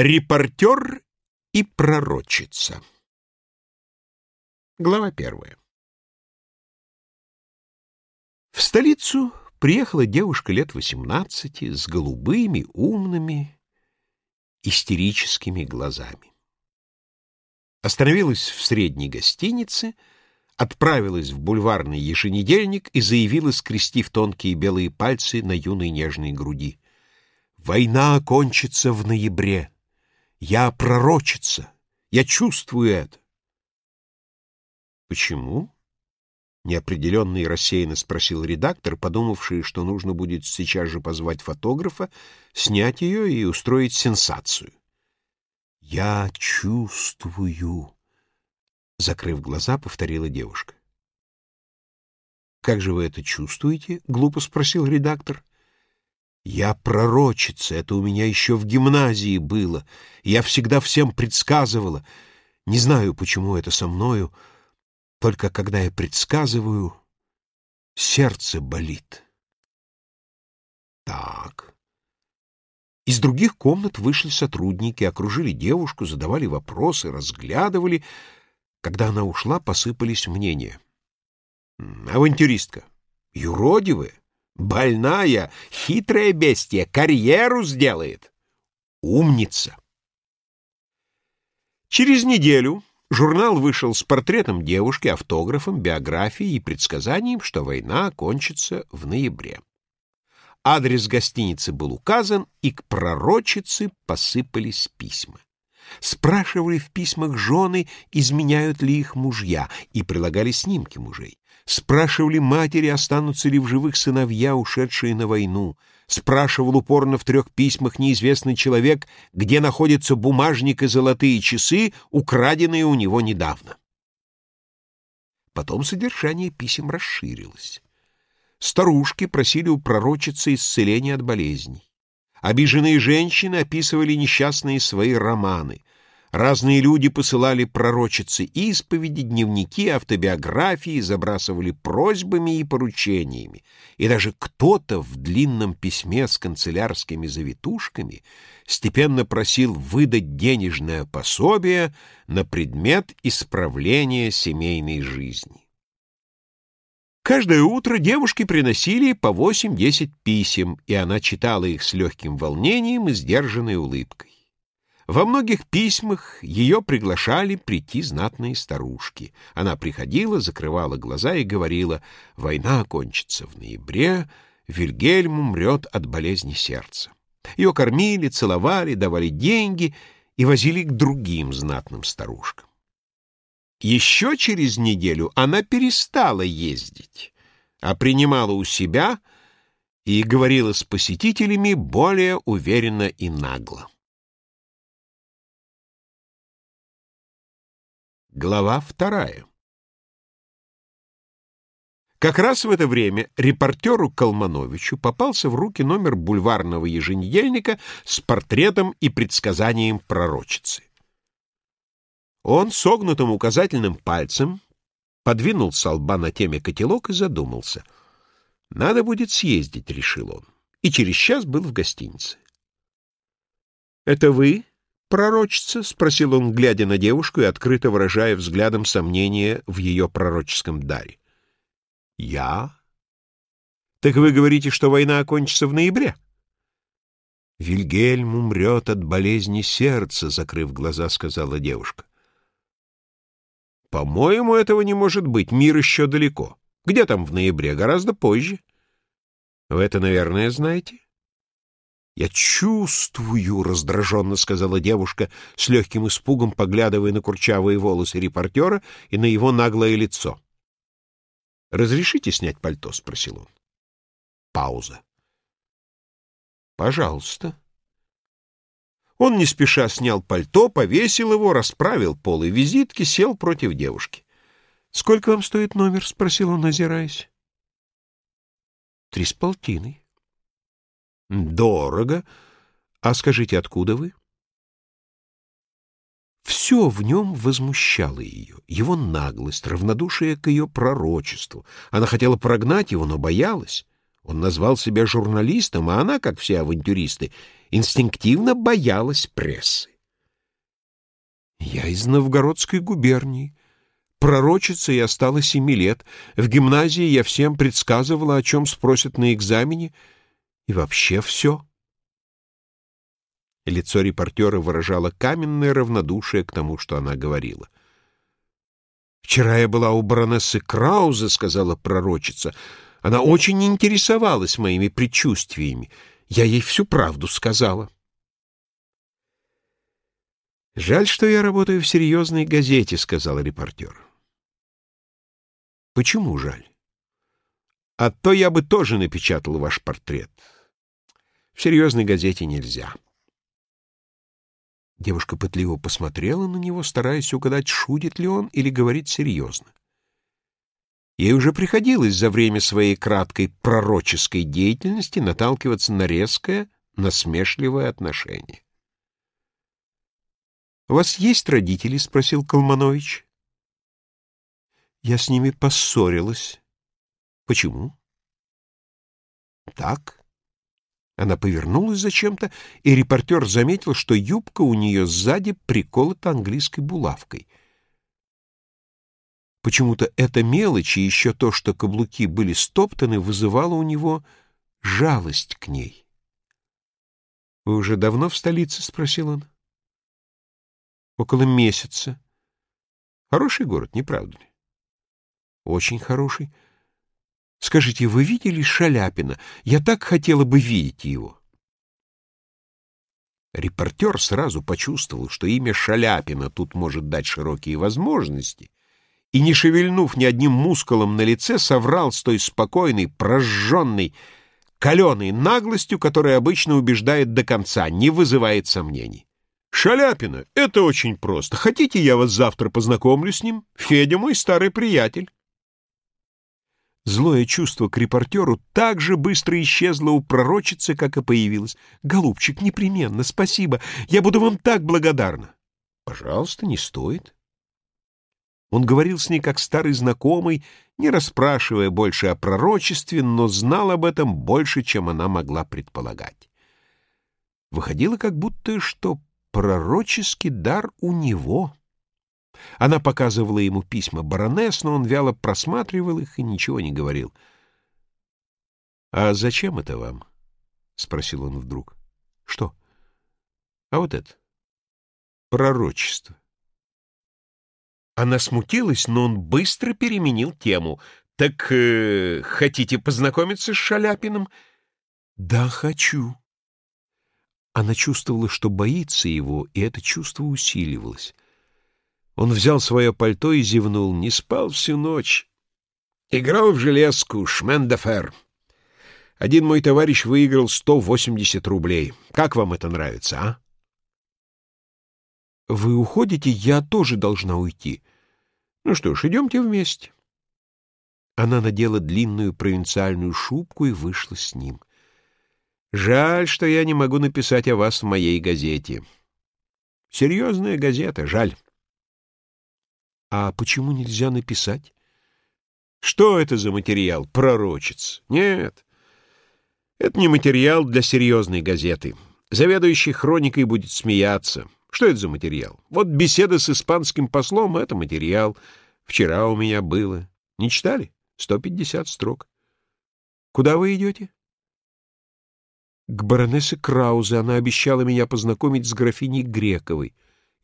Репортер и пророчица. Глава 1. В столицу приехала девушка лет 18 с голубыми, умными, истерическими глазами. Остановилась в средней гостинице, отправилась в бульварный еженедельник и заявила, скрестив тонкие белые пальцы на юной нежной груди: «Война окончится в ноябре. Я пророчица. Я чувствую это». «Почему?» — неопределенно и рассеянно спросил редактор, подумавший, что нужно будет сейчас же позвать фотографа, снять ее и устроить сенсацию. «Я чувствую», — закрыв глаза, повторила девушка. «Как же вы это чувствуете?» — глупо спросил редактор. «Я пророчица, это у меня еще в гимназии было. Я всегда всем предсказывала. Не знаю, почему это со мною, только когда я предсказываю, сердце болит». Так. Из других комнат вышли сотрудники, окружили девушку, задавали вопросы, разглядывали. Когда она ушла, посыпались мнения. «Авантюристка, юродивая, больная, хитрая бестия, карьеру сделает. Умница». Через неделю журнал вышел с портретом девушки, автографом, биографией и предсказанием, что война окончится в ноябре. Адрес гостиницы был указан, и к пророчице посыпались письма. Спрашивали в письмах жены, изменяют ли их мужья, и прилагали снимки мужей. Спрашивали матери, останутся ли в живых сыновья, ушедшие на войну. Спрашивал упорно в 3 письмах неизвестный человек, где находятся бумажник и золотые часы, украденные у него недавно. Потом содержание писем расширилось. Старушки просили у пророчицы исцеления от болезней. Обиженные женщины описывали несчастные свои романы. Разные люди посылали пророчице исповеди, дневники, автобиографии, забрасывали просьбами и поручениями. И даже кто-то в длинном письме с канцелярскими завитушками степенно просил выдать денежное пособие на предмет исправления семейной жизни. Каждое утро девушке приносили по 8-10 писем, и она читала их с легким волнением и сдержанной улыбкой. Во многих письмах ее приглашали прийти знатные старушки. Она приходила, закрывала глаза и говорила: «Война окончится в ноябре, Вильгельм умрет от болезни сердца». Ее кормили, целовали, давали деньги и возили к другим знатным старушкам. Еще через неделю она перестала ездить, а принимала у себя и говорила с посетителями более уверенно и нагло. Глава 2. Как раз в это время репортеру Колмановичу попался в руки номер бульварного еженедельника с портретом и предсказанием пророчицы. Он согнутым указательным пальцем подвинул со лба на теме котелок и задумался. «Надо будет съездить», — решил он, и через час был в гостинице. «Это вы, пророчица?» — спросил он, глядя на девушку и открыто выражая взглядом сомнения в ее пророческом даре. «Я? Так вы говорите, что война окончится в ноябре?» «Вильгельм умрет от болезни сердца», — закрыв глаза, сказала девушка. «По-моему, этого не может быть. Мир еще далеко. Где там в ноябре? Гораздо позже. Вы это, наверное, знаете?» «Я чувствую», — раздраженно сказала девушка, с легким испугом поглядывая на курчавые волосы репортера и на его наглое лицо. «Разрешите снять пальто?» — спросил он. Пауза. «Пожалуйста». Он не спеша снял пальто, повесил его, расправил полы визитки, сел против девушки. «Сколько вам стоит номер?» — спросил он, озираясь. 3,5. «Дорого. А скажите, откуда вы?» Все в нем возмущало ее. Его наглость, равнодушие к ее пророчеству. Она хотела прогнать его, но боялась. Он назвал себя журналистом, а она, как все авантюристы, инстинктивно боялась прессы. Я из Новгородской губернии. Пророчицей я стала 7 лет. В гимназии я всем предсказывала, о чем спросят на экзамене, и вообще все. Лицо репортера выражало каменное равнодушие к тому, что она говорила. «Вчера я была у баронессы Краузе», — сказала пророчица. «Она очень интересовалась моими предчувствиями. Я ей всю правду сказала». «Жаль, что я работаю в серьезной газете», — сказал репортер. «Почему жаль?» «А то я бы тоже напечатал ваш портрет. В серьезной газете нельзя». Девушка пытливо посмотрела на него, стараясь угадать, шутит ли он или говорит серьезно. Ей уже приходилось за время своей краткой пророческой деятельности наталкиваться на резкое, насмешливое отношение. «У вас есть родители?» — спросил Колманович. «Я с ними поссорилась». «Почему?» «Так». Она повернулась зачем-то, и репортер заметил, что юбка у нее сзади приколота английской булавкой. Почему-то эта мелочь и еще то, что каблуки были стоптаны, вызывало у него жалость к ней. «Вы уже давно в столице?» — спросил он. «Около месяца». «Хороший город, не правда ли?» «Очень хороший. Скажите, вы видели Шаляпина? Я так хотела бы видеть его». Репортер сразу почувствовал, что имя Шаляпина тут может дать широкие возможности, и, не шевельнув ни одним мускулом на лице, соврал с той спокойной, прожженной, каленой наглостью, которая обычно убеждает до конца, не вызывает сомнений. «Шаляпина? Это очень просто. Хотите, я вас завтра познакомлю с ним? Федя мой старый приятель». Злое чувство к репортеру так же быстро исчезло у пророчицы, как и появилось. «Голубчик, непременно, спасибо. Я буду вам так благодарна». «Пожалуйста, не стоит». Он говорил с ней как старый знакомый, не расспрашивая больше о пророчестве, но знал об этом больше, чем она могла предполагать. Выходило как будто, что пророческий дар у него. Она показывала ему письма баронесс, но он вяло просматривал их и ничего не говорил. «А зачем это вам?» — спросил он вдруг. «Что?» «А вот это. Пророчество». Она смутилась, но он быстро переменил тему. «Так хотите познакомиться с Шаляпиным?» «Да, хочу». Она чувствовала, что боится его, и это чувство усиливалось. Он взял свое пальто и зевнул. «Не спал всю ночь. Играл в железку, шмен-де-фер. Один мой товарищ выиграл 180 рублей. Как вам это нравится, а?» «Вы уходите? Я тоже должна уйти». «Ну что ж, идемте вместе». Она надела длинную провинциальную шубку и вышла с ним. «Жаль, что я не могу написать о вас в моей газете. Серьезная газета, жаль». «А почему нельзя написать?» «Что это за материал, пророчец? Нет, это не материал для серьезной газеты. Заведующий хроникой будет смеяться. Что это за материал? Вот беседа с испанским послом — это материал. Вчера у меня было. Не читали? 150 строк. Куда вы идете?» «К баронессе Краузе. Она обещала меня познакомить с графиней Грековой».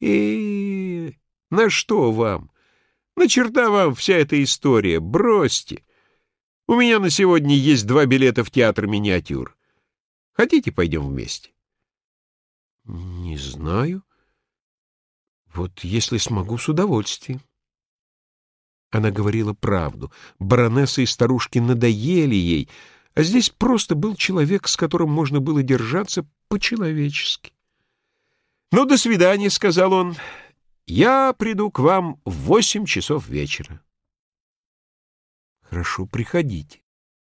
На что вам? На черта вам вся эта история. Бросьте. У меня на сегодня есть 2 билета в театр миниатюр. Хотите, пойдем вместе?» «Не знаю. Вот если смогу, с удовольствием». Она говорила правду. Баронесса и старушки надоели ей, а здесь просто был человек, с которым можно было держаться по-человечески. «Ну, до свидания», — сказал он. «Я приду к вам в 8 часов вечера». «Хорошо, приходите».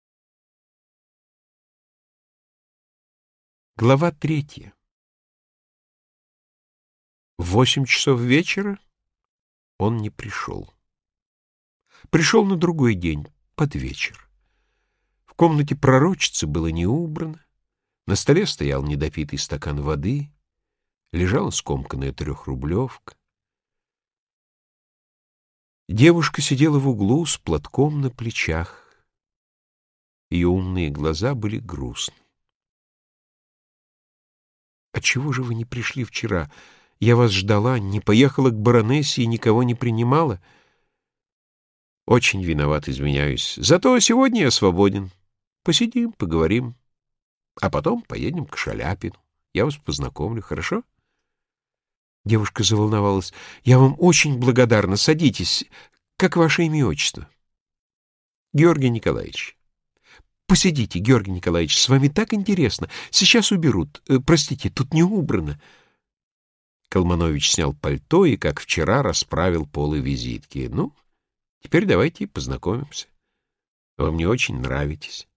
Глава 3. В 8 часов вечера он не пришел. Пришел на другой день, под вечер. В комнате пророчицы было не убрано. На столе стоял недопитый стакан воды, лежала скомканная 3-рублевка. Девушка сидела в углу с платком на плечах. Ее умные глаза были грустны. «Отчего же вы не пришли вчера? Я вас ждала, не поехала к баронессе и никого не принимала?» «Очень виноват, извиняюсь. Зато сегодня я свободен. Посидим, поговорим, а потом поедем к Шаляпину. Я вас познакомлю, хорошо?» Девушка заволновалась. «Я вам очень благодарна. Садитесь. Как ваше имя и отчество?» «Георгий Николаевич». «Посидите, Георгий Николаевич, с вами так интересно. Сейчас уберут. Простите, тут не убрано». Колманович снял пальто и, как вчера, расправил полы визитки. «Ну, теперь давайте познакомимся. Вы мне очень нравитесь».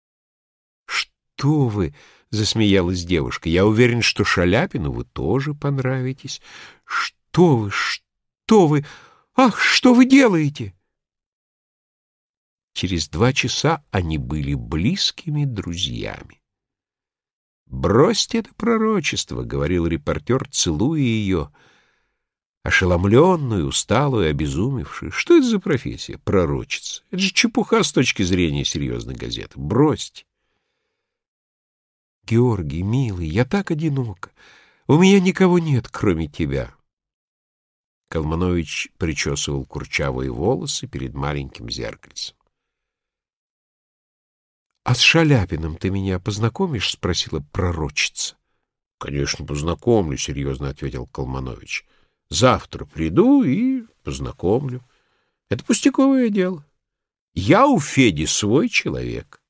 «Что вы?» — засмеялась девушка. «Я уверен, что Шаляпину вы тоже понравитесь». «Что вы? Что вы? Ах, что вы делаете?» Через 2 часа они были близкими друзьями. «Бросьте это пророчество», — говорил репортер, целуя ее, ошеломленную, усталую, обезумевшую. «Что это за профессия? Пророчица. Это же чепуха с точки зрения серьезной газеты. Бросьте». «Георгий, милый, я так одинока. У меня никого нет, кроме тебя». Колманович причесывал курчавые волосы перед маленьким зеркальцем. «А с Шаляпиным ты меня познакомишь?» — спросила пророчица. «Конечно, познакомлю», — серьезно ответил Колманович. «Завтра приду и познакомлю. Это пустяковое дело. Я у Феди свой человек».